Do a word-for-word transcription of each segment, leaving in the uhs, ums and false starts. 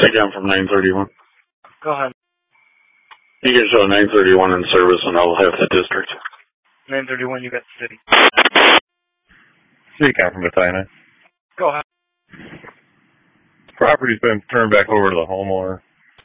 Again from nine thirty-one. Go ahead. You can show nine thirty-one in service and I'll have the district. nine thirty-one, you got the city. City count from Battalion. Go ahead. Property's been turned back over to the homeowner.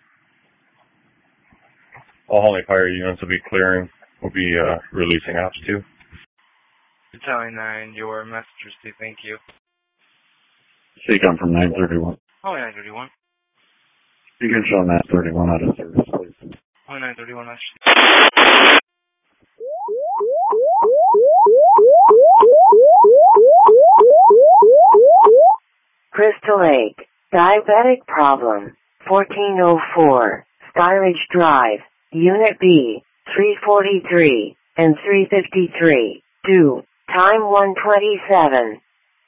All Holly fire units will be clearing. We'll be uh, releasing ops too. Battalion nine, your message received. Thank you. City count from nine thirty-one. Only nine thirty-one. You can show nine thirty-one out of service, please. Only nine thirty-one message received. Crystal Lake, diabetic problem, fourteen oh four, Skyridge Drive, Unit B, three forty-three, and three fifty-three, due, time one twenty-seven.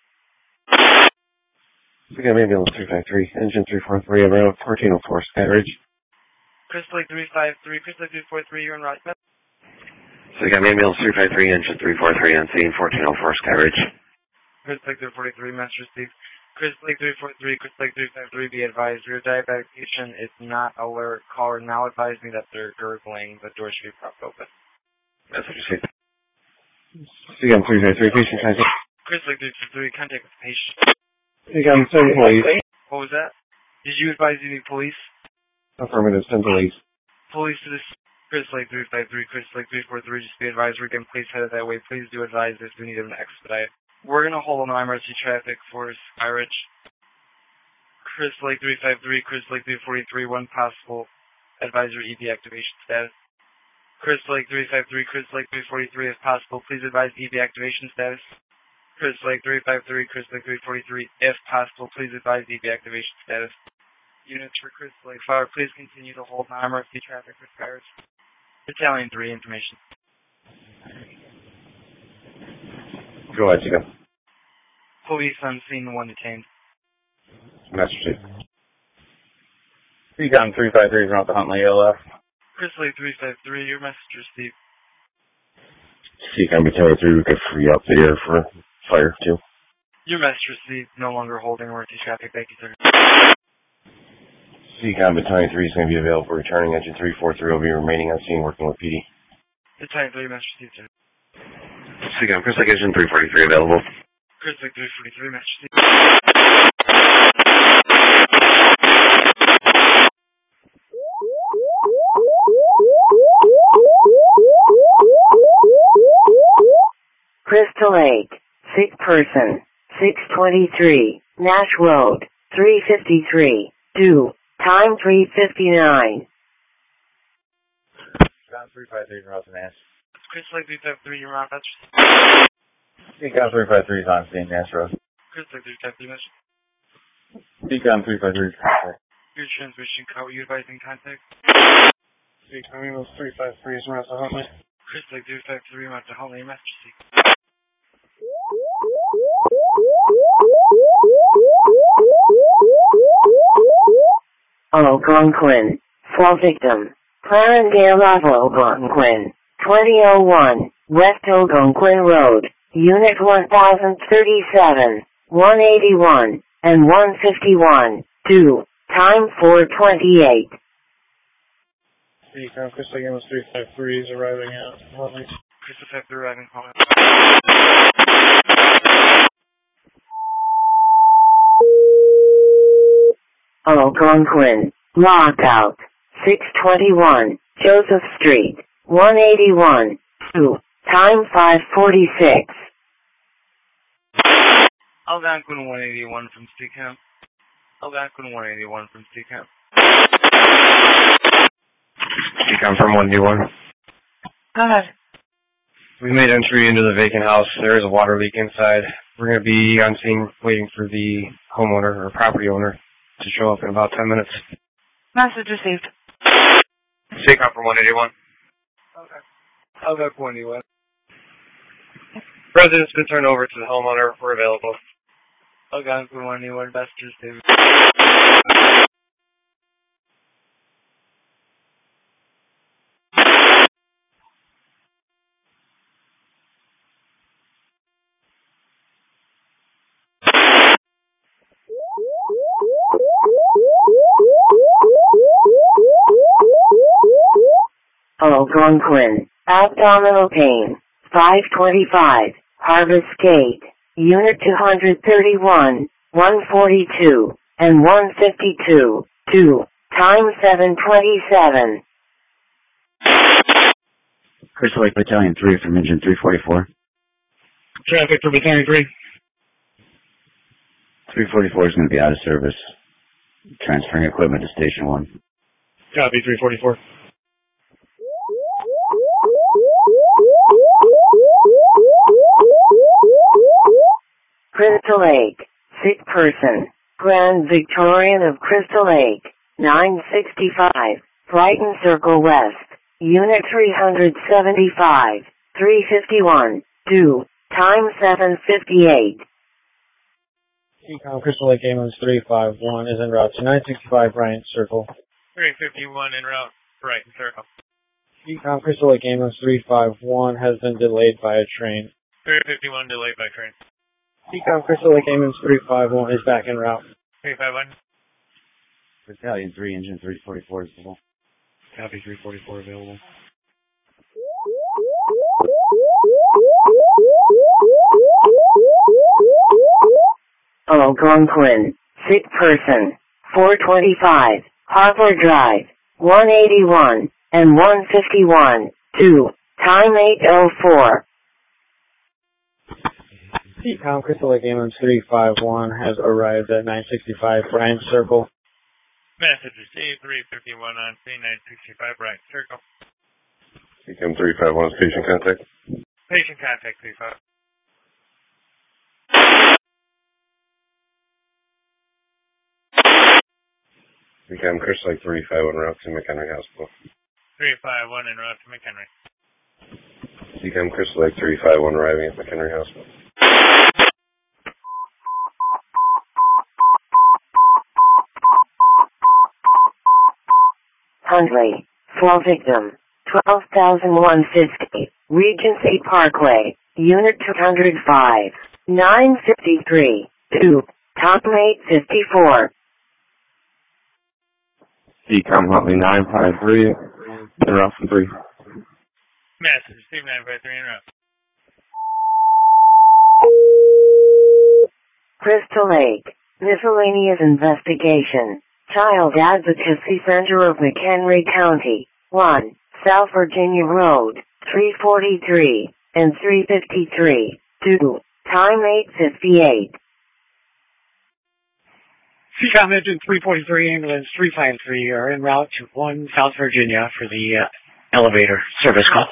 We got ambulance three five three, engine three four three, around fourteen oh four, Skyridge. Crystal Lake three five three, Crystal Lake three four three, you're in Rochester. So we got ambulance three five three, engine three four three, on scene fourteen oh four, Skyridge. Crystal Lake three forty-three, message received. Crystal Lake three four three, Crystal Lake three five three, be advised, your diabetic patient is not alert. Caller now advised me that they're gurgling. The door should be propped open. That's what you say. So we got three five three, patient contact. Crystal Lake three five three, contact with patient. We got send police. What was that? Did you advise you need police? Affirmative, send police. Police to this Crystal Lake three five three, Crystal Lake three four three, just be advised, we're getting police headed that way. Please do advise if we need an expedite. We're going to hold on emergency traffic for Skyridge. Crystal Lake three five three, Crystal Lake three forty-three, one possible advisory E V activation status. Crystal Lake three five three, Crystal Lake three forty-three, if possible, please advise E V activation status. Crystal Lake three five three, Crystal Lake three forty-three, if possible, please advise E V activation status. Units for Crystal Lake Fire, please continue to hold non-emergency traffic for Skyridge. Battalion three, information. Go ahead, Chico. Police on scene, one detained. Message. Recon three five three is around the Huntley A L F. Crystal Lake three five three, your message received. Recon Battalion three, we could free up the air for fire too. Your message received, no longer holding emergency traffic. Thank you, sir. Recon Battalion three is going to be available for returning. Engine three four three will be remaining on scene working with P D. Battalion three, message received, sir. Recon Crystal Lake Engine three forty-three available. Crystal Lake three forty-three, message received. Crystal Lake, sick person, six twenty-three, Nash Road, three fifty-three, due, time three fifty-nine. three five three is around the Nash. Crystal Lake three five three, you're on message. Recon three five three is on scene, Nash Road. Crystal Lake three five three, message. Recon three five three is contact. Your transmission code, you advising contact? Recon ambulance three five three is around the Huntley. Crystal Lake three five three, around the Huntley, message received. Algonquin, fall victim, Clarendale Algonquin, twenty oh one, West Algonquin Road, Unit one thousand thirty-seven, one eighty-one, and one fifty-one, due, time four twenty-eight. Recon Crystal Lake ambulance three five three is arriving at Huntley. Crystal five three arriving, calling. Algonquin, lockout, six twenty-one, Joseph Street, one eighty-one, two, time five forty-six. Algonquin one eighty-one from C CAM. Algonquin one eighty-one from C CAM. C CAM from one D one. Go ahead. We made entry into the vacant house. There is a water leak inside. We're going to be on scene waiting for the homeowner or property owner to show up in about ten minutes. Message received. C CAM from one eighty-one. Okay. Algonquin one eighty-one. Resident's been turned over to the homeowner. We're available. Algonquin one eighty-one, message received. Algonquin, abdominal pain, five twenty-five, Harvest Gate, Unit two thirty-one, one forty-two, and one fifty-two, two, time seven twenty-seven. Crystal Lake Battalion three from engine three forty-four. Traffic for Battalion three. three forty-four is going to be out of service. Transferring equipment to Station one. Copy, three forty-four. Crystal Lake, sick person, Grand Victorian of Crystal Lake, nine sixty-five, Brighton Circle West, Unit three seventy-five, three fifty-one, two, time seven fifty-eight. Ecom Crystal Lake Ambulance three five one is en route to nine sixty-five Bryant Circle. three fifty-one en route, Brighton Circle. Ecom Crystal Lake Ambulance three five one has been delayed by a train. three fifty-one delayed by train. Ecom Crystal Lake Ambulance three five one is back en route. three five one. Battalion three, engine three forty-four is available. Copy, three forty-four available. Algonquin, sick person, four twenty-five, Harbor Drive, one eighty-one, and one fifty-one, two, time eight oh four. Ecom Crystal Lake Ambulance three five one has arrived at nine sixty-five Bryant Circle. Message received, three fifty-one on scene, nine sixty-five Bryant Circle. Ecom three five one, patient contact. Patient contact, three five. Ecom Crystal Lake three five one, route to McHenry Hospital. three five one en route to McHenry. Ecom Crystal Lake three five one, arriving at McHenry Hospital. Huntley, fall victim, twelve thousand one hundred fifty, Regency Parkway, Unit two oh five, nine fifty-three, two, time eight fifty-four. Ecom Huntley nine five three, en route from three. Message received, nine five three en route. Crystal Lake, miscellaneous investigation. Child Advocacy Center of McHenry County, one, South Virginia Road, three forty-three, and three fifty-three, two, time eight fifty-eight. Ecom Engine three forty-three, Ambulance three five three are en route to one, South Virginia for the uh, elevator service call.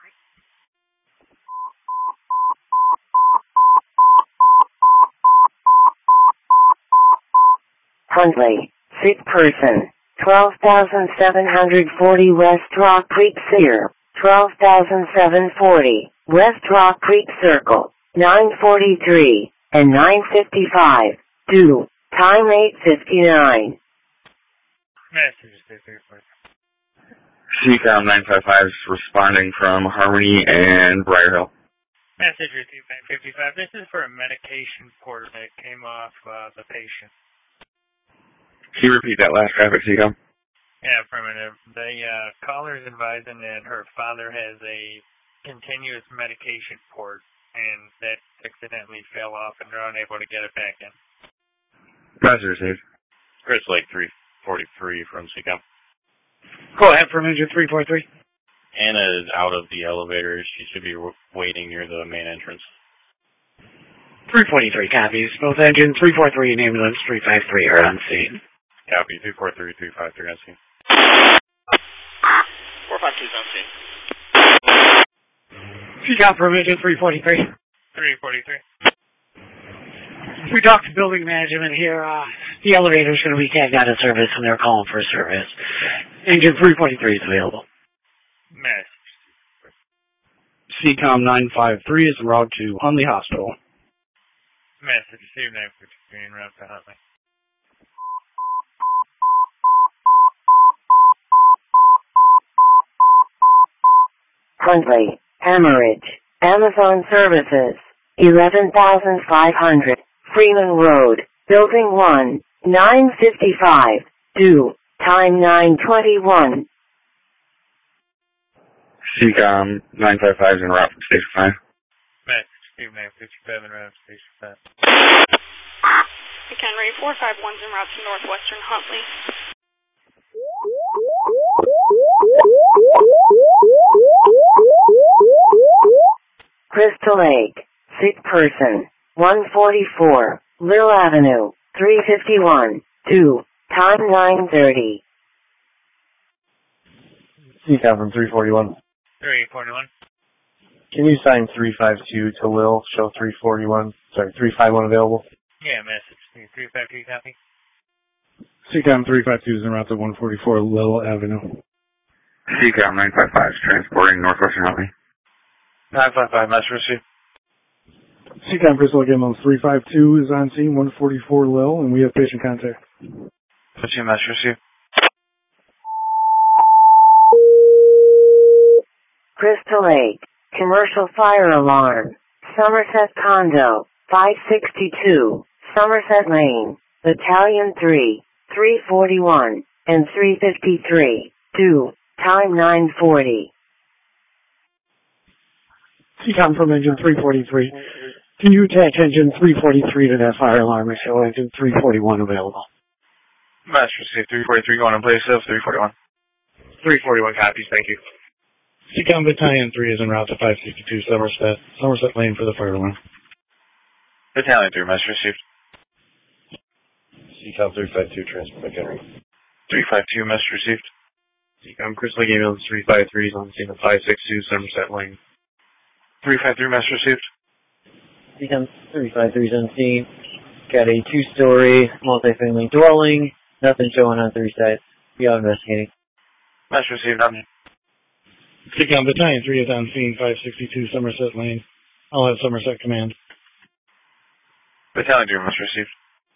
Huntley, sick person, twelve thousand seven hundred forty West Rock Creek Sear, twelve thousand seven hundred forty, West Rock Creek Circle, nine forty-three, and nine fifty-five, two, time eight fifty-nine. Message received, three four. Ecom nine five five is responding from Harmony and Briar Hill. Message received, nine fifty-five. This is for a medication port that came off uh, the patient. Can you repeat that last traffic, Ecom? Yeah, affirmative. The uh, caller is advising that her father has a continuous medication port, and that accidentally fell off, and they're unable to get it back in. Message received. Crystal Lake three forty-three from Ecom. Go ahead from Engine three forty-three. Anna is out of the elevator. She should be waiting near the main entrance. three forty-three copies. Both Engine three forty-three and Ambulance three five three are on scene. Copy, three four three, three five three on scene. four five two is on scene. Ecom from Engine three forty-three. three forty-three. We talked to building management here. Uh, the elevator is going to be tagged out of service and they're calling for service. Engine three forty-three is available. Message. Ecom nine five three is en route to Huntley Hospital. Message received, nine fifty-three en route to Huntley. Huntley, hemorrhage, Amazon Services, eleven thousand five hundred, Freeman Road, Building one, nine fifty-five, two, time nine twenty-one. C-Com nine five five is en route from Station five. Message Steve nine fifty-seven, route to Station five. Again, Ray four five one's en route to Northwestern Huntley. Crystal Lake, sick person, one forty-four, Lil Avenue, three fifty-one, two, time nine thirty. C-Com from three forty-one. three forty-one. Can you sign three five two to Lil, show three forty-one, sorry, three five one available? Yeah, message Steve three five two, copy. C-Com three five two is en route to one forty-four Lil Avenue. C-Com nine five five is transporting Northwestern Huntley. nine five five, master received. C-Com Crystal Lake Ambulance three five two is on scene, one forty-four Lil, and we have patient contact. fifteen, master received. Crystal Lake, commercial fire alarm, Somerset Condo, five sixty-two, Somerset Lane, Battalion three, three forty-one, and three fifty-three, two, time nine forty. C-Com from engine three forty-three. Can you attach engine three forty-three to that fire alarm and show engine three forty-one available? Master received, three forty-three going in place of three forty-one. three forty-one copies, thank you. C-Com Battalion three is en route to five sixty-two Somerset, Somerset Lane for the fire alarm. Battalion three, master received. C-Com three five two, transport McHenry. three five two, master received. C-Com Crystal Lake Ambulance three five three is on scene at five sixty-two Somerset Lane. three five three, master received. C-Com three five three is on scene. Got a two-story multifamily dwelling. Nothing showing on three sites. We are investigating. Master received, nothing. C-Com Battalion three is on scene, five sixty-two Somerset Lane. I'll have Somerset Command. Battalion three, master received.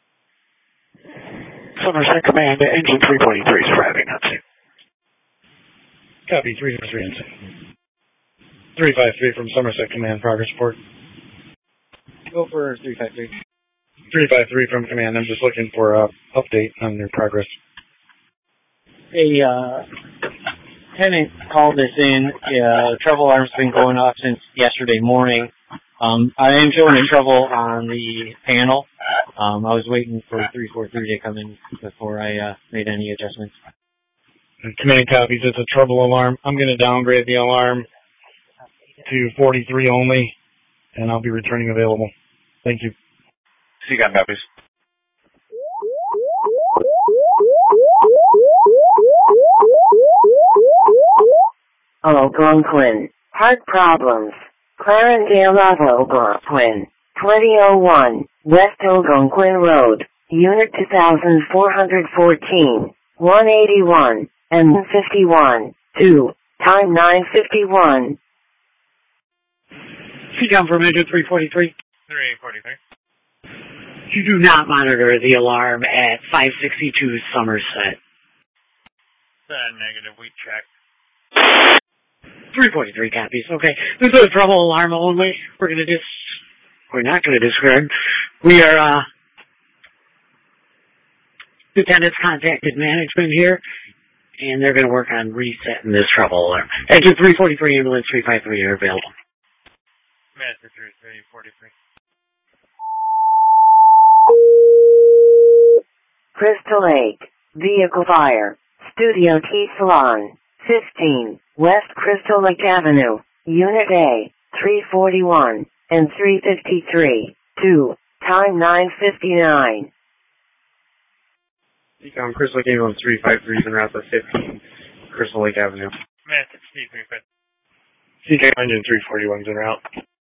Somerset Command, engine three forty-three is arriving on scene. Copy, three five three on scene. three five three from Somerset Command, progress report. Go for three five three. three five three from Command, I'm just looking for an uh, update on their progress. A uh, tenant called us in. Uh, trouble alarm's been going off since yesterday morning. Um, I am showing a trouble on the panel. Um, I was waiting for three four three to come in before I uh, made any adjustments. And Command copies, it's a trouble alarm. I'm going to downgrade the alarm to forty-three only, and I'll be returning available. Thank you. C-Com copies. Algonquin, heart problems. Clarendale Algonquin, twenty oh one, West Algonquin Road, Unit two thousand four hundred fourteen, one eighty-one, and fifty-one, two, time nine fifty-one. C-Com from engine three forty-three. three forty-three. You do not monitor the alarm at five sixty-two Somerset. Uh, negative, we checked. three forty-three copies. Okay. This is a trouble alarm only. We're going to dis... We're not going to discard. We are, uh... Lieutenant's contacted management here, and they're going to work on resetting this trouble alarm. Engine three forty-three, ambulance three five three are available. Master three forty-three. Crystal Lake, vehicle fire, Studio T Salon, fifteen, West Crystal Lake Avenue, Unit A, three forty-one, and three fifty-three, two, time nine fifty-nine. C-Com Crystal Lake Ambulance three five three is en route to fifteen, Crystal Lake Avenue. Message Steve three five. C-Com engine three forty-one is en route.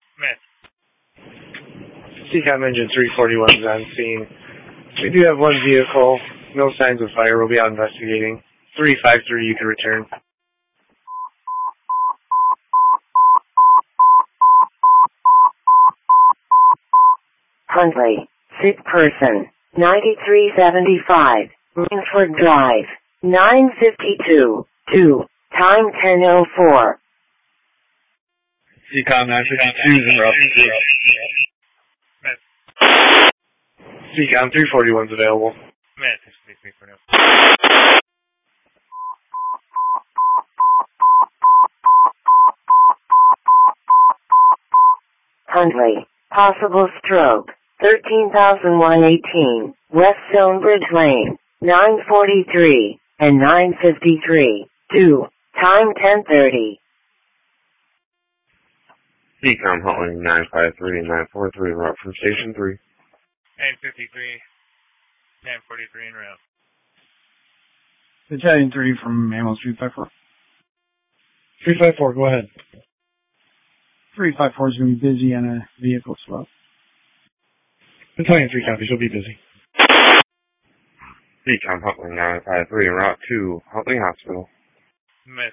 Message. C-Com engine three forty-one is on scene. We do have one vehicle. No signs of fire. We'll be out investigating. three five three, you can return. Huntley, sick person, ninety-three seventy-five, Rainford Drive, nine fifty-two, two, time ten oh four. C-Com nine fifty-two is en route. C-Com three forty-one is available. Message three three four. Hundley, possible stroke, thirteen thousand one hundred eighteen, West Stonebridge Lane, nine forty-three, and nine fifty-three, two, time ten thirty. C COM Huntley nine five three and nine four three, route from Station three. nine fifty-three, nine forty-three en route. Battalion three from Ammo three five four. three five four, go ahead. three five four is going to be busy on a vehicle swap. Battalion three copies, you'll be busy. C COM Huntley nine five three and route to Huntley Hospital. Miss.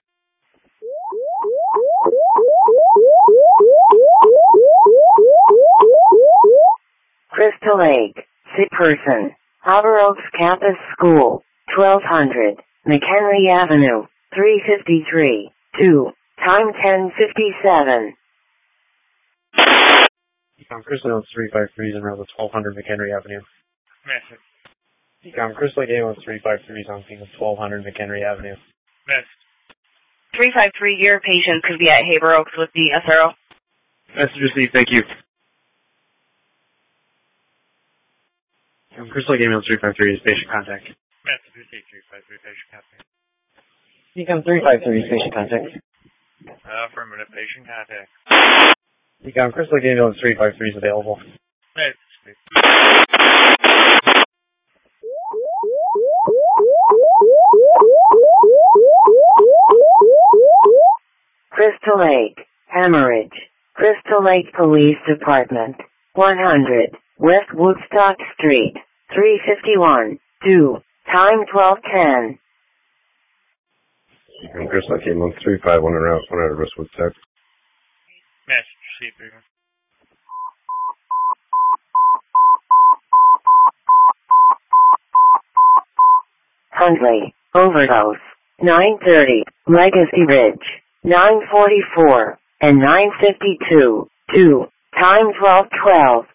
Crystal Lake, sick person, Harbor Oaks Campus School, twelve hundred, McHenry Avenue, three fifty-three, two, time ten fifty-seven. Ecom Crystal Lake three five three is en route to twelve hundred McHenry Avenue. Miss. Ecom Crystal Lake Ambulance three five three is on scene of twelve hundred McHenry Avenue. Miss. three five three, your patient could be at Haber Oaks with the S R O. Message received, thank you. Crystal Lake Ambulance three five three is patient contact. Message received, three five three, patient contact. Ecom three five three is patient contact. Uh, affirmative, patient contact. Ecom Crystal Lake Ambulance three five three is available. Message. Crystal Lake, hemorrhage, Crystal Lake Police Department, one hundred, West Woodstock Street, three fifty-one, two, time twelve ten. And Crystal Lake Ambulance three five one en route, one hundred West Woodstock. Message received, three. Hundley, overdose, nine thirty, Legacy Ridge, nine forty-four, and nine fifty-two, two, time twelve twelve.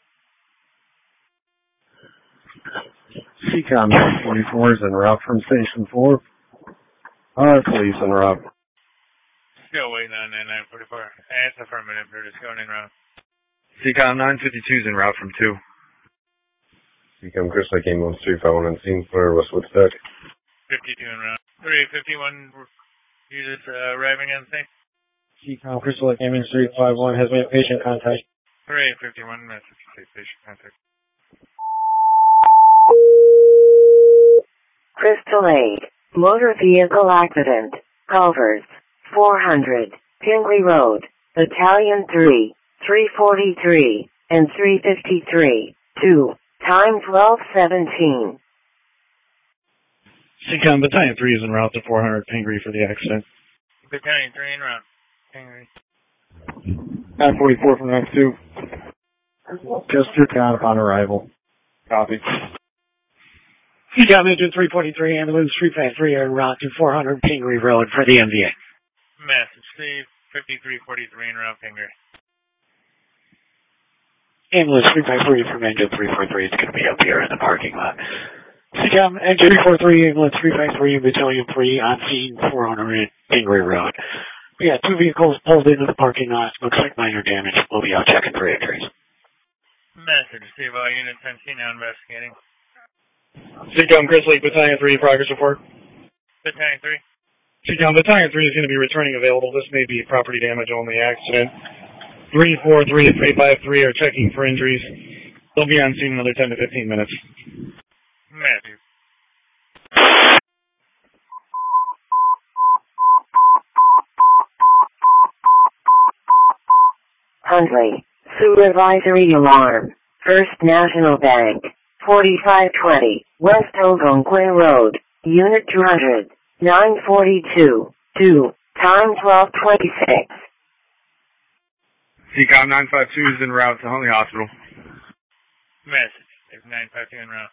C COM forty-four is en route from Station four. Our police en route. Still waiting on that nine forty-four. That's affirmative, they're just going in route. C COM nine fifty-two is en route from two. C COM Crystal Lake Ambulance three five one on scene for West Woodstock. fifty-two en route. three fifty-one, you just uh, arriving on scene? C COM Crystal Lake Ambulance three five one has made patient contact. three fifty-one, message received, patient contact. Crystal Lake, motor vehicle accident, Culvers, four hundred, Tingley Road, Battalion three, three forty-three, and three fifty-three, two, time twelve seventeen. C COM Battalion three is en route to four hundred Pingree for the accident. Battalion three en route. Pingree. nine forty-four from route two. Just your count upon arrival. Copy. C COM Engine three forty-three, Ambulance three five three are en route to four hundred Pingree Road for the M V A. Message received, fifty-three forty-three en route, Pingree. Ambulance three five three from Engine three forty-three is going to be up here in the parking lot. C COM Engine three forty-three, Ambulance three five three, Battalion three on scene, four hundred Pingree Road. We got two vehicles pulled into the parking lot. Looks like minor damage. We'll be out checking for injuries. Message received, all units on scene now investigating. C COM Crystal Lake Battalion three, progress report. Battalion three. C COM Battalion three is going to be returning available. This may be property damage only accident. three four three and three five three are checking for injuries. They'll be on scene another ten to fifteen minutes. Matthew. Hundley, supervisory alarm, First National Bank, forty-five twenty, West Algonquin Road, Unit two hundred, nine forty-two, two, time twelve twenty-six. C COM nine five two is en route to Huntley Hospital. Message, nine five two en route.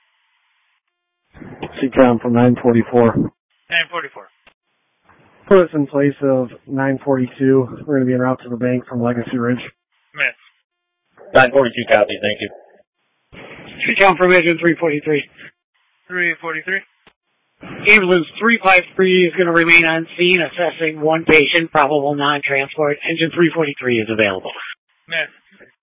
C COM from nine forty-four. nine forty-four. Put us in place of nine forty-two. We're going to be en route to the bank from Legacy Ridge. Miss. nine forty-two copy, thank you. C COM from Engine three forty-three. three forty-three. Ambulance three five three is going to remain on scene assessing one patient, probable non-transport. Engine three forty-three is available. Miss.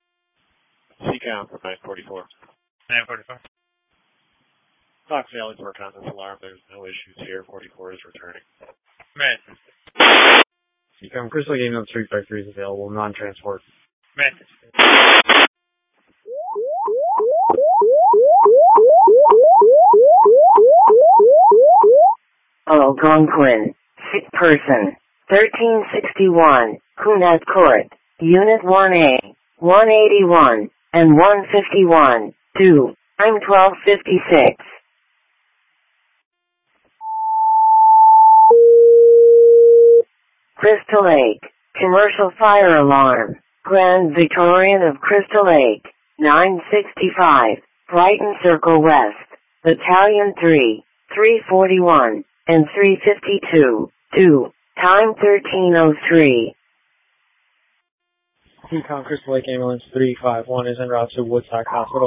C COM from nine forty-four. nine forty-four. Fox Valley work on this alarm. There's no issues here. forty-four is returning. Message. C COM, Crystal Lake Ambulance three five three is available, non-transport. Message. Algonquin, sick person, thirteen sixty-one, Kunat Court, Unit one A, one eighty-one, and one fifty-one, two, time twelve fifty-six. Crystal Lake, commercial fire alarm, Grand Victorian of Crystal Lake, nine sixty-five, Brighton Circle West, Battalion three, three forty-one, and three fifty-two, two, time thirteen oh three. C COM, Crystal Lake Ambulance three five one is en route to Woodstock Hospital.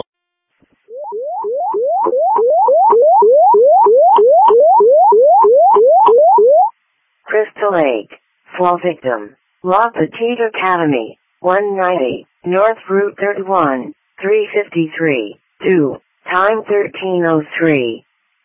Crystal Lake, fall victim, La Petite Academy, one ninety, North Route thirty-one, three fifty-three, two, time thirteen oh three.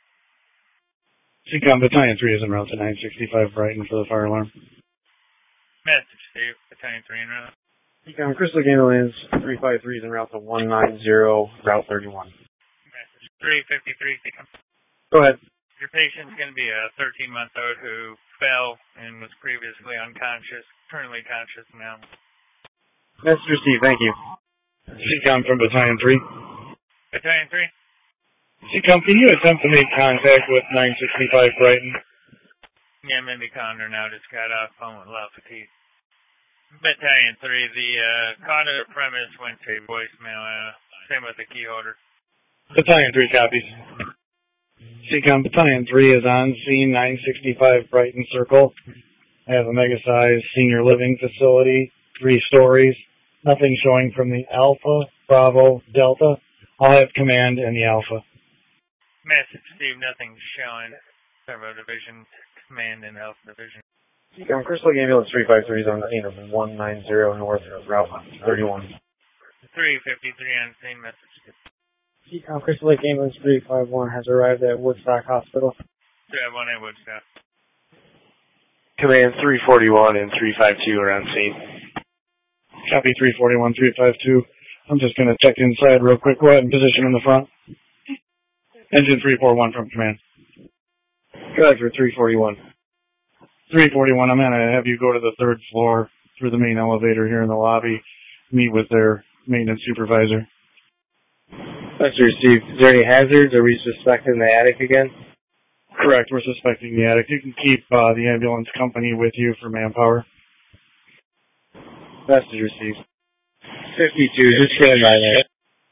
C COM Battalion three is en route to nine sixty-five Brighton for the fire alarm. Message, Steve. Battalion three en route. C COM, Crystal Lake Ambulance three five three is en route to one ninety, Route thirty-one. Message. three fifty-three, C COM. Go ahead. Your patient's going to be a thirteen-month-old who fell and was previously unconscious, currently conscious now. Message received, thank you. C COM from Battalion three. Battalion three? C COM, can you attempt to make contact with nine sixty-five Brighton? Yeah, maybe Condor now just got off phone with La Petite. Battalion three, the uh, Condor premise went to voicemail, uh, same with the key holder. Battalion three copies. C COM Battalion three is on scene, nine sixty-five Brighton Circle. I have a mega-sized senior living facility, three stories. Nothing showing from the Alpha, Bravo, Delta. I'll have command in the Alpha. Message, Steve, nothing showing. Several divisions, command in Alpha Division. C COM, Crystal Lake Ambulance three five three is on scene of one ninety North Route thirty-one. three fifty-three on scene, message. C COM, Crystal Lake Ambulance three five one has arrived at Woodstock Hospital. three five one at Woodstock. Command three forty-one and three five two are on scene. Copy three forty-one, three five two. I'm just going to check inside real quick. Go ahead and position in the front. Engine three four one from command. Go ahead for three forty-one. three forty-one, I'm going to have you go to the third floor through the main elevator here in the lobby, meet with their maintenance supervisor. That's received. Is there any hazards? Are we suspecting the attic again? Correct, we're suspecting the attic. You can keep uh, the ambulance company with you for manpower. Message received. fifty-two, just stand by there.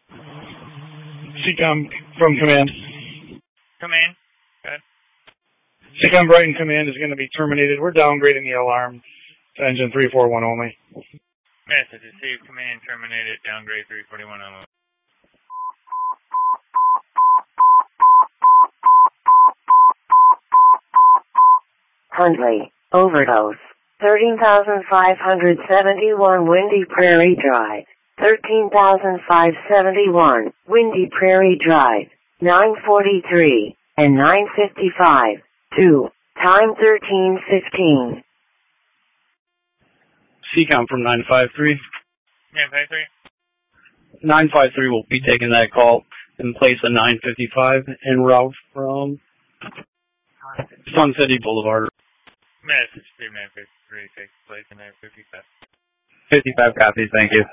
C COM from command. Command. Good. C COM Brighton command is going to be terminated. We're downgrading the alarm to engine three forty-one only. Message received. Command terminated. Downgrade three forty-one only. Huntley, overdose, thirteen thousand five hundred seventy-one Windy Prairie Drive, thirteen thousand five hundred seventy-one Windy Prairie Drive, nine forty-three, and nine fifty-five, two, time thirteen fifteen. C COM from nine five three. nine five three. nine five three will be taking that call in place of nine fifty-five en route from Sun City Boulevard. Message Steve nine fifty-three takes place in nine fifty-five. fifty-five copies, thank you.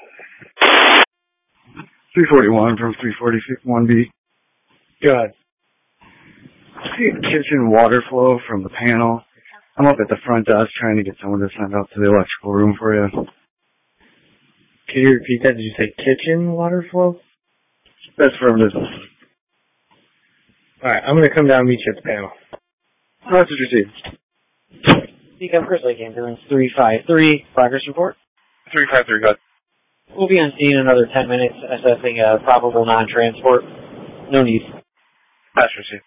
three forty-one from three forty-one B. Good. See kitchen water flow from the panel. I'm up at the front desk trying to get someone to send out to the electrical room for you. Can you repeat that? Did you say kitchen water flow? That's from business. Alright, I'm going to come down and meet you at the panel. Message received. C COM, Crystal Lake Ambulance three five three. Progress report. three five three, good. We'll be on scene in another ten minutes, assessing a probable non-transport. No need. Message received.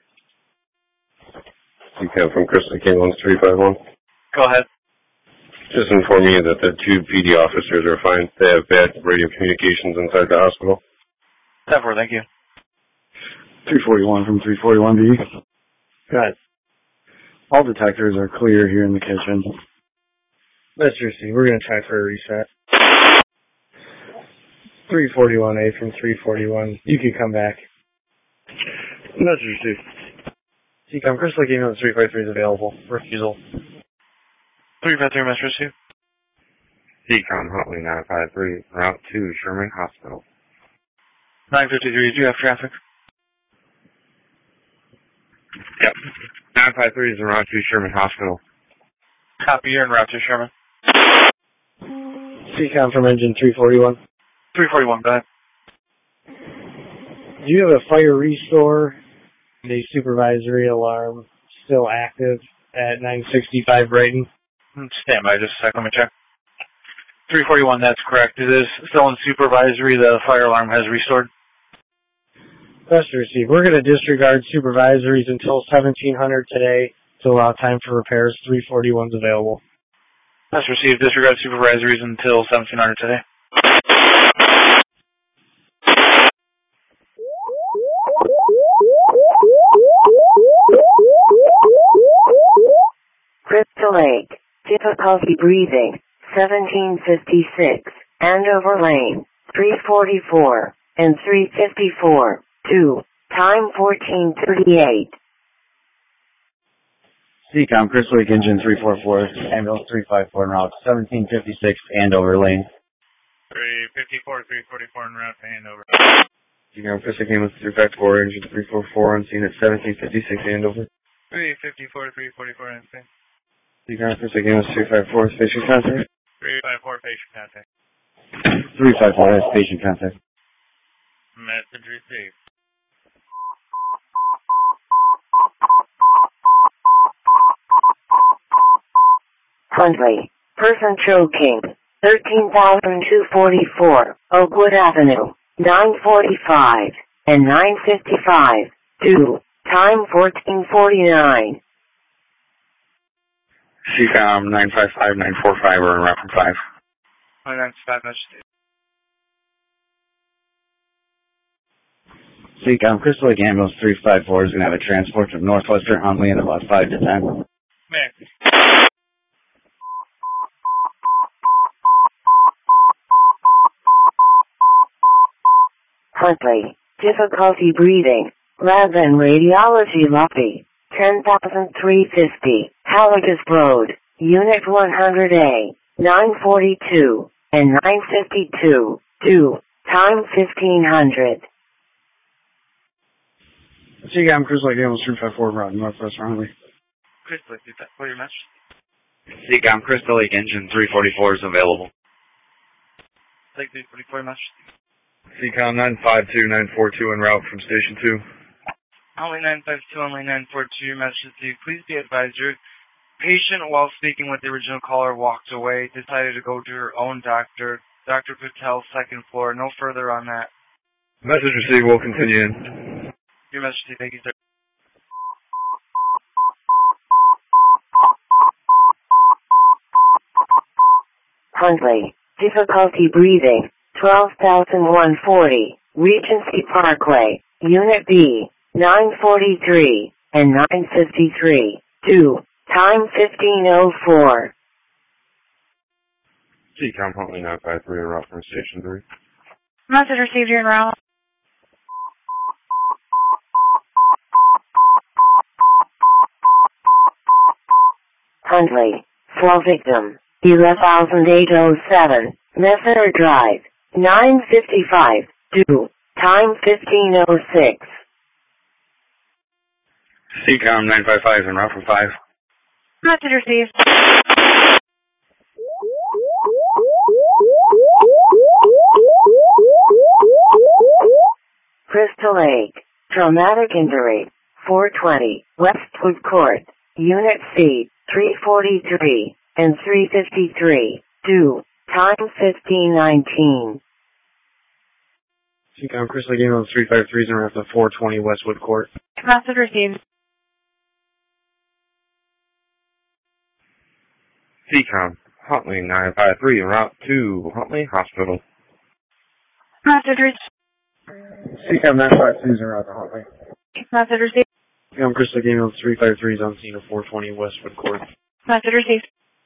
C COM from Crystal Lake Ambulance three five one. Go ahead. Just inform you that the two P D officers are fine. They have bad radio communications inside the hospital. ten four, thank you. three forty-one from three forty-one B. Got it. All detectors are clear here in the kitchen. Mister C, we're going to try for a reset. three forty-one A from three forty-one. You can come back. Mister C. C COM, Crystal Lake Ambulance three five three is available. Refusal. three five three, Mister C. C COM, Huntley nine five three, Route two, Sherman Hospital. nine fifty-three, do you have traffic? Yep. nine five three is in Route two, Sherman Hospital. Copy, you're in Route two, Sherman. C COM from engine three forty-one. three forty-one, go ahead. Do you have a fire restore and a supervisory alarm still active at nine sixty-five Brighton? Stand by just a second, let me check. three forty-one, that's correct. It is still in supervisory. The fire alarm has restored. Best received. We're going to disregard supervisories until seventeen hundred today to allow time for repairs. three forty-one's available. Best received. Disregard supervisories until seventeen hundred today. Crystal Lake, difficulty breathing, seventeen fifty-six, Andover Lane, three forty-four, and three fifty-four, two, time fourteen thirty-eight. C COM, Crystal Lake Engine three forty-four, ambulance three five four en route, seventeen fifty-six, Andover Lane. three fifty-four, three forty-four en route to Andover. C COM, Crystal Lake Ambulance three five four, engine three forty-four on scene at seventeen fifty-six, Andover. three fifty-four, three forty-four on scene. C COM, Crystal Lake Ambulance three five four, patient contact. three five four, patient contact. three five four, has patient contact. Message received. Huntley, person choking, thirteen thousand two hundred forty-four, Oakwood Avenue, nine forty-five, and nine fifty-five, two, time fourteen forty-nine. C COM, nine five five, nine four five are in route from five. nine five, Mister C. C COM, Crystal Lake Ambulance three five four is going to have a transport from Northwestern Huntley in about five to ten. Man. Huntley, difficulty breathing, lab and radiology lobby, ten thousand three hundred fifty, Halligus Road, Unit one hundred A, nine forty-two, and nine fifty-two, two, time fifteen hundred. C COM, Crystal Lake Ambulance three five four, route Northwestern Huntley. Crystal Lake, what are your message? C COM, Crystal Lake Engine three forty-four is available. Lake three forty-four, message. C COM, nine five two, nine four two en route from Station two. Only nine five two, only nine four two, message to you. Please be advised, your patient, while speaking with the original caller, walked away, decided to go to her own doctor, Doctor Patel, second floor. No further on that. Message received, we'll continue in. Your message to you, thank you, sir. Huntley, difficulty breathing, twelve thousand one hundred forty, Regency Parkway, Unit B, nine forty-three, and nine fifty-three, two, time fifteen oh four. C COM, Huntley nine five three en route from Station three. Message received, you're en route. Huntley, flow victim, eleven thousand eight hundred seven, Messenger Drive, nine fifty-five, two, time fifteen oh six. C COM, nine five five en route from five. Message received. Crystal Lake, traumatic injury, four twenty, Westwood Court, Unit C, three forty-three, and three fifty-three, two, time fifteen nineteen. C COM, Crystal Lake Ambulance three five three is en route to four twenty Westwood Court. Message received. C COM, Huntley nine five three, en route to Huntley Hospital. Message received. C CAM nine five two is en route to Huntley. Message received. I'm Crystal Gaming three five three is on scene of four twenty Westwood Court. Message received.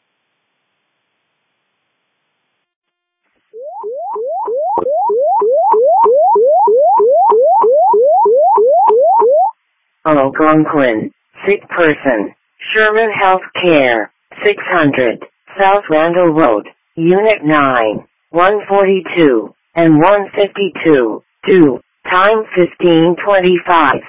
Algonquin, sick person, Sherman Health Care, six hundred, South Randall Road, Unit nine, one forty-two, and one fifty-two, two, time fifteen twenty-five.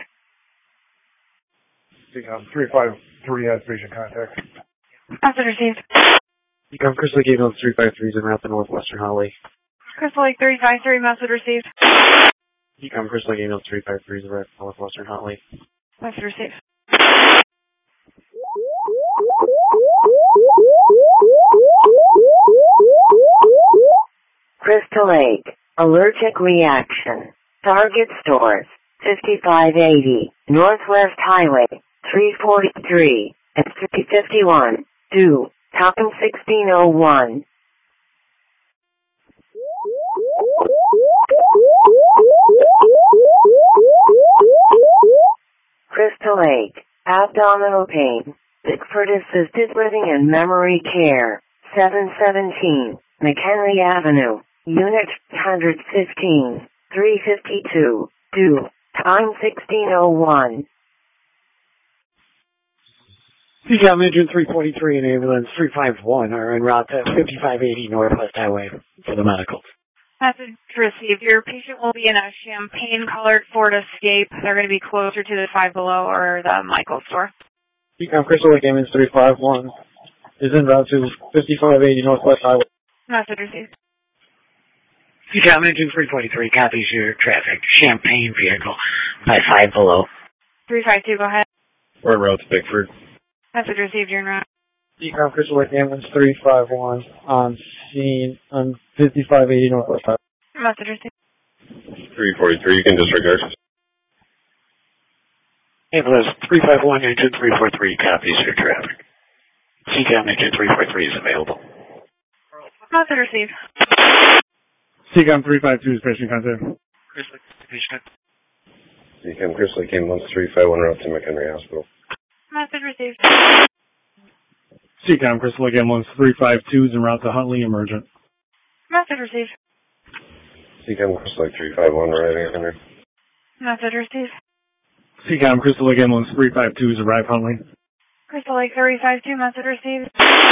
C CAM three five three has patient contact. Message received. I'm Crystal Gaming three five three is en route to Northwestern Highway. Crystal Lake three five three, message received. I'm Crystal Gaming three five three is en route to Northwestern Highway. Message received. Crystal Lake, allergic reaction, Target stores, fifty-five eighty, Northwest Highway, three forty-three, and three fifty-one, two, time sixteen oh one. Crystal Lake, abdominal pain, Bickford Assisted Living and Memory Care, seven seventeen, McHenry Avenue, Unit one fifteen, three fifty-two, two, time sixteen oh one. C CAM engine three forty-three and ambulance three five one are en route to fifty-five eighty Northwest Highway for the medical. Message received. Your patient will be in a champagne-colored Ford Escape. They're going to be closer to the Five Below or the Michael store. C CAM Crystal Lake ambulance three five one is en route to fifty-five eighty Northwest Highway. Message received. C CAM engine three forty-three copies your traffic. Champagne vehicle by Five Below. three five two, go ahead. We're en route to Bickford. Message received. You're en route. C CAM Crystal Lake ambulance three five one on scene on fifty-five eighty Northwest Highway. Message received. three forty-three, you can disregard. Ambulance three five one engine three four three copies your traffic. C CAM engine three four three is available. Message received. C CAM three five two is patient contact. Crystal Lake, patient. C CAM Crystal Lake ambulance three five one route to McHenry Hospital. Message received. C CAM Crystal Lake ambulance three five two is en route to Huntley emergent. Message received. C CAM Crystal Lake three five one arriving at Henry. Message received. C CAM Crystal Lake ambulance three five two is arrived Huntley. Crystal Lake three five two, message received.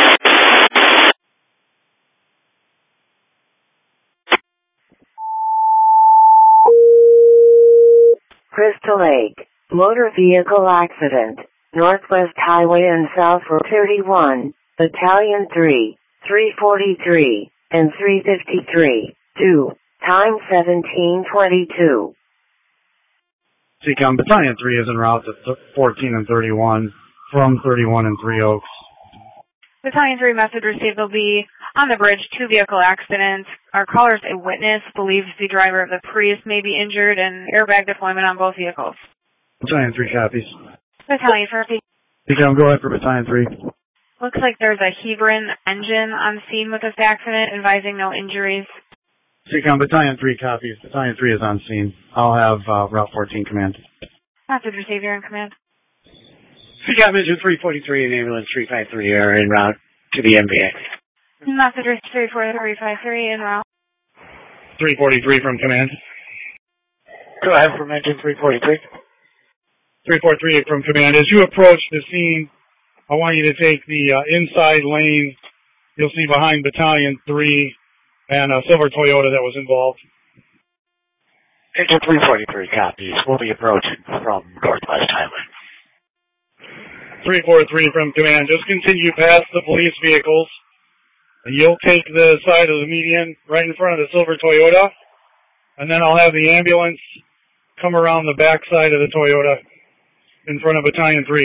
Crystal Lake, motor vehicle accident, Northwest Highway and South Road thirty-one, Battalion three, three forty-three, and three fifty-three, two, time seventeen twenty-two. C CAM Battalion three is en route to fourteen and thirty-one, from thirty-one and Three Oaks. Battalion three, message received. Will be on the bridge, two vehicle accidents. Our caller is a witness, believes the driver of the Prius may be injured, and airbag deployment on both vehicles. Battalion three copies. Battalion four. C CAM, go ahead for Battalion three. Looks like there's a Hebron engine on scene with this accident, advising no injuries. C CAM Battalion three copies. Battalion three is on scene. I'll have uh, Route fourteen command. Message received. You're in command. C CAM engine three forty-three and ambulance three five three are en route to the M V X. Message received. three four three five three en route. three forty-three from command. Go ahead from engine three forty-three. three forty-three from command. As you approach the scene, I want you to take the uh, inside lane. You'll see behind Battalion three and a silver Toyota that was involved. Engine three forty-three copies. We'll be approaching from Northwest Highway. three forty-three from command. Just continue past the police vehicles. And you'll take the side of the median right in front of the silver Toyota. And then I'll have the ambulance come around the back side of the Toyota in front of Battalion three.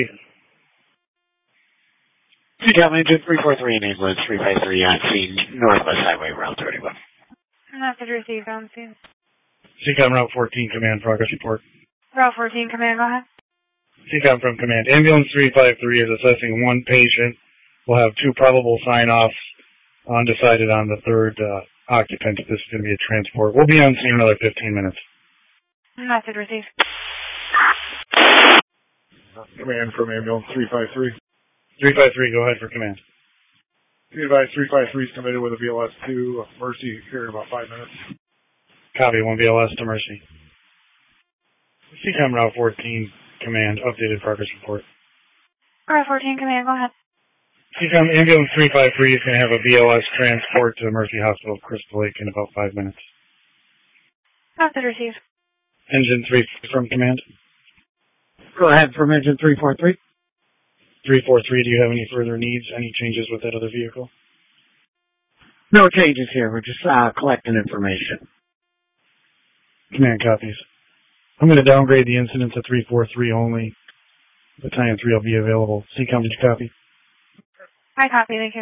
C CAM engine three forty-three and ambulance three five three on scene, Northwest Highway, Route thirty-one. Message received on scene. C CAM Route fourteen command, progress report. Route fourteen command, go ahead. C CAM from command. Ambulance three five three is assessing one patient. We'll have two probable sign-offs Undecided on the third uh, occupant if this is going to be a transport. We'll be on scene in another fifteen minutes. Message received. Command from ambulance three five three. three five three, go ahead for command. Be advised, three five three is committed with a B L S two. Mercy here in about five minutes. Copy, one B L S to Mercy. C COM Route fourteen, command, updated progress report. Route fourteen, command, go ahead. C COM ambulance three five three is going to have a B L S transport to Mercy Hospital, Crystal Lake in about five minutes. Message received. Engine three from command. Go ahead from engine three four three. three four three, do you have any further needs, any changes with that other vehicle? No changes here. We're just uh, collecting information. Command copies. I'm going to downgrade the incident to three four three only. Battalion three will be available. C COM, did you copy? I copy, thank you.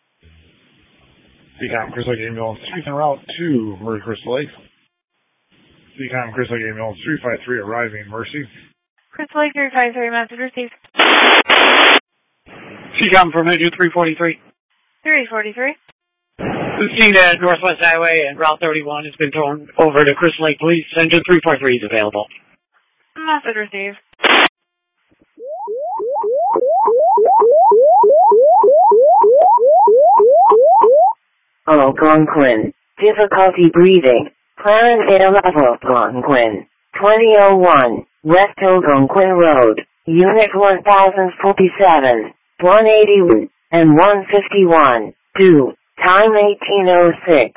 C COM, Crystal Lake Ambulance three en route to Mercy Crystal Lake. C COM, Crystal Lake Ambulance three five three arriving, Mercy. Crystal Lake three five three, message received. C COM from engine three forty-three. three forty-three. We've seen that Northwest Highway and Route thirty-one has been thrown over to Crystal Lake Police. Engine three forty-three is available. Message received. Algonquin. Difficulty breathing. Clarendale Algonquin. twenty oh one. West Algonquin Road. Unit one thousand forty-seven. one eighty-one. And one fifty-one. two. Time eighteen oh six.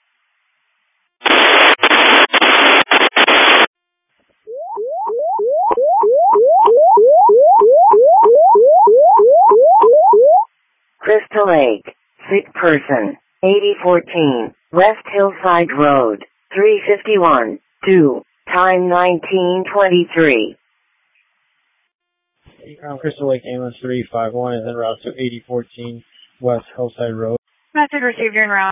Crystal Lake. Sick person. eighty fourteen. West Hillside Road. three fifty-one. two. Time nineteen twenty-three. C COM Crystal Lake Ambulance three five one is en route to eighty fourteen West Hillside Road. Message received, you're en route.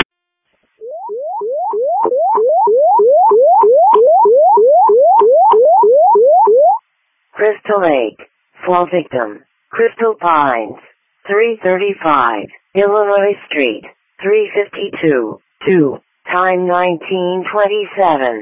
Crystal Lake. Fall victim. Crystal Pines. three thirty-five. Illinois Street. three fifty-two. two. Time nineteen twenty-seven.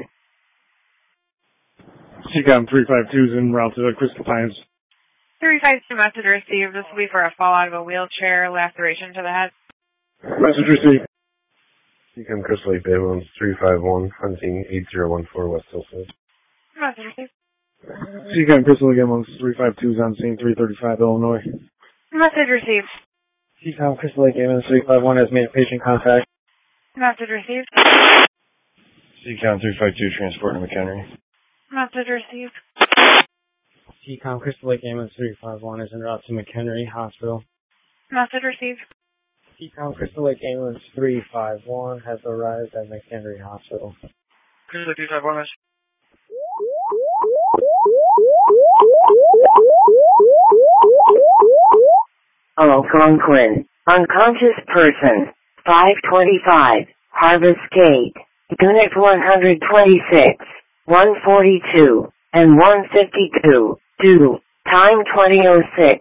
C COM three five two is en route to Crystal Pines. three five two, message received. This will be for a fall out of a wheelchair, laceration to the head. Message received. C COM Crystal Lake Ambulance three five one, on scene eight zero one four West Hillside. Message received. C COM Crystal Lake Ambulance three five two is on scene three thirty-five Illinois. Message received. C COM Crystal Lake Ambulance three five one has made a patient contact. Message received. C COM three five two transport to McHenry. Message received. C COM Crystal Lake Ambulance three five one is en route to McHenry Hospital. Message received. C COM Crystal Lake Ambulance three five one has arrived at McHenry Hospital. Crystal Lake three five one, message. Algonquin. Unconscious person. five twenty-five. Harvest Gate. Unit one twenty-six. one forty-two. And one fifty-two. two. Time twenty oh six.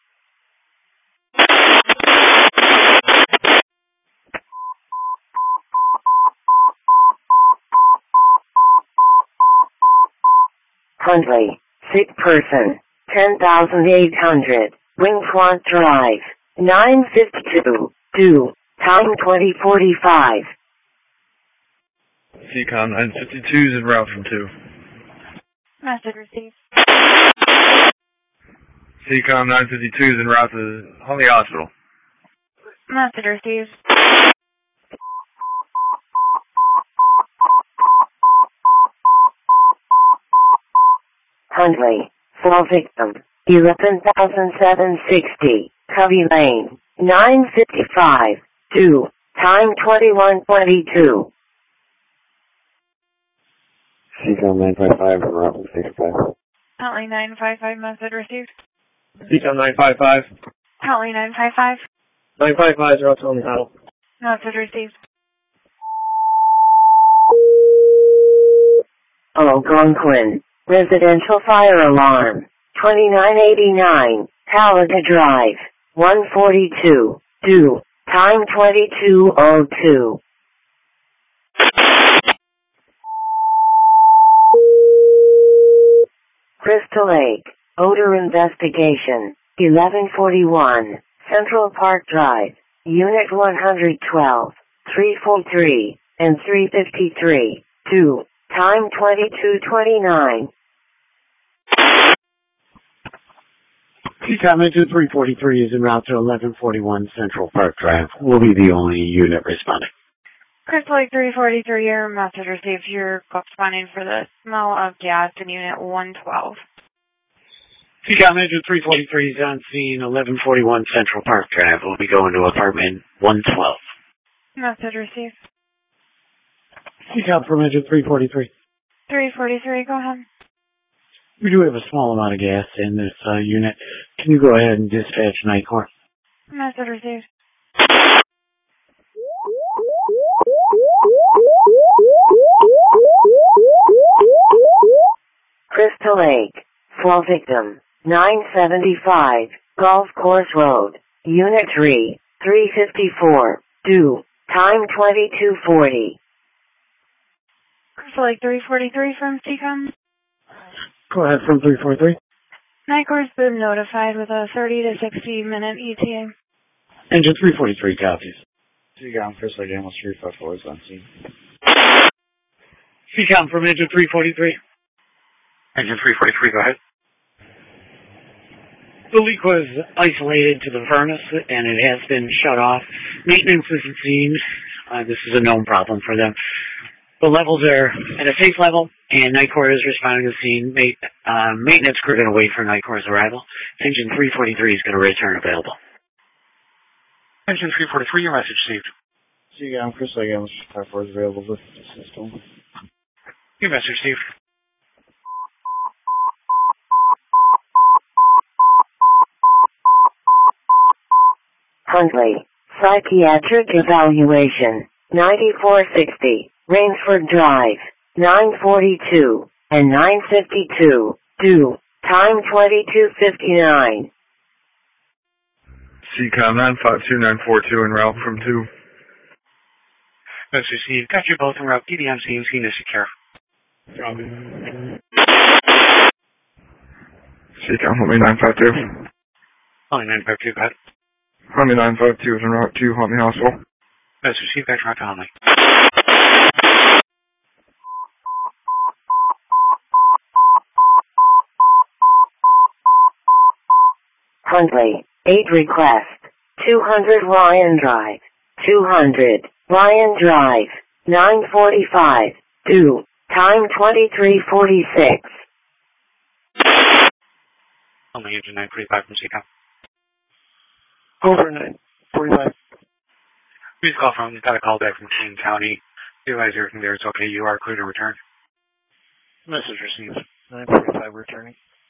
Huntley. Sick person. ten thousand eight hundred. Wingfront Drive. nine fifty-two. two. Time twenty forty-five. C COM nine fifty-two is en route from two. Message received. C COM nine fifty-two is en route to Huntley Hospital. Message received. Huntley. Fall victim. eleven thousand seven hundred sixty. Covey Lane. nine fifty-five. two. Time twenty-one twenty-two. C COM nine five five, en route to six five. Huntley nine five five, message received. C COM nine five five. Huntley nine five five. nine five five is route to Huntley Hospital. Message received. Algonquin. Residential fire alarm. twenty-nine eighty-nine. Halliday Drive. one forty-two. two. Time twenty-two oh two. Crystal Lake, odor investigation, eleven forty-one, Central Park Drive, Unit one twelve, three forty-three, and three fifty-three, two, time twenty-two twenty-nine. C-Com engine three forty-three is en route to eleven forty-one Central Park Drive. We'll be the only unit responding. Crystal Lake three forty-three, your message received. You're responding for the smell of gas in Unit one twelve. C-Com engine three forty-three is on scene, eleven forty-one Central Park Drive. We'll be going to apartment one twelve. Message received. C-Com from engine three forty-three. three forty-three, go ahead. We do have a small amount of gas in this uh, unit. Can you go ahead and dispatch Night Corps? Message received. Crystal Lake, fall victim, nine seventy-five, Golf Course Road, Unit three, three fifty-four, due, time twenty-two forty. Crystal Lake three forty-three from C-Com. Go ahead from three forty-three. Night Corps has been notified with a thirty to sixty minute E T A. Engine three forty-three copies. C-Com, Crystal Lake, Animal three fifty-four is on scene. C-Com from engine three forty-three. Engine three forty-three, go ahead. The leak was isolated to the furnace, and it has been shut off. Maintenance isn't seen. Uh, this is a known problem for them. The levels are at a safe level, and Night Corps is responding to the scene. Ma- uh, maintenance crew are going to wait for Night Corps' arrival. Engine three forty-three is going to return available. Engine three forty-three, your message received. C-Com, Crystal Lake, Animal three fifty-four is available with the system. Your message received. Huntley, psychiatric evaluation, ninety-four sixty, Rainsford Drive, nine forty-two, and nine fifty-two, due, time twenty-two fifty-nine. C-Com nine five two nine four two en route from two. Message received. Got you both en route. D D M C, scene is secure. C-Com, Huntley nine five two. Huntley nine five two, go ahead. Huntley nine five two is en route to Huntley Hospital. Message received. Back to route to Huntley. Huntley, eight request, two hundred Ryan Drive, two hundred Ryan Drive, nine forty-five, due, time twenty-three forty-six. Huntley engine nine forty-five from C-Com. Over nine forty-five. Please call from, got a call back from King County. Realize everything there is okay. You are clear to return. Message received. nine forty-five returning.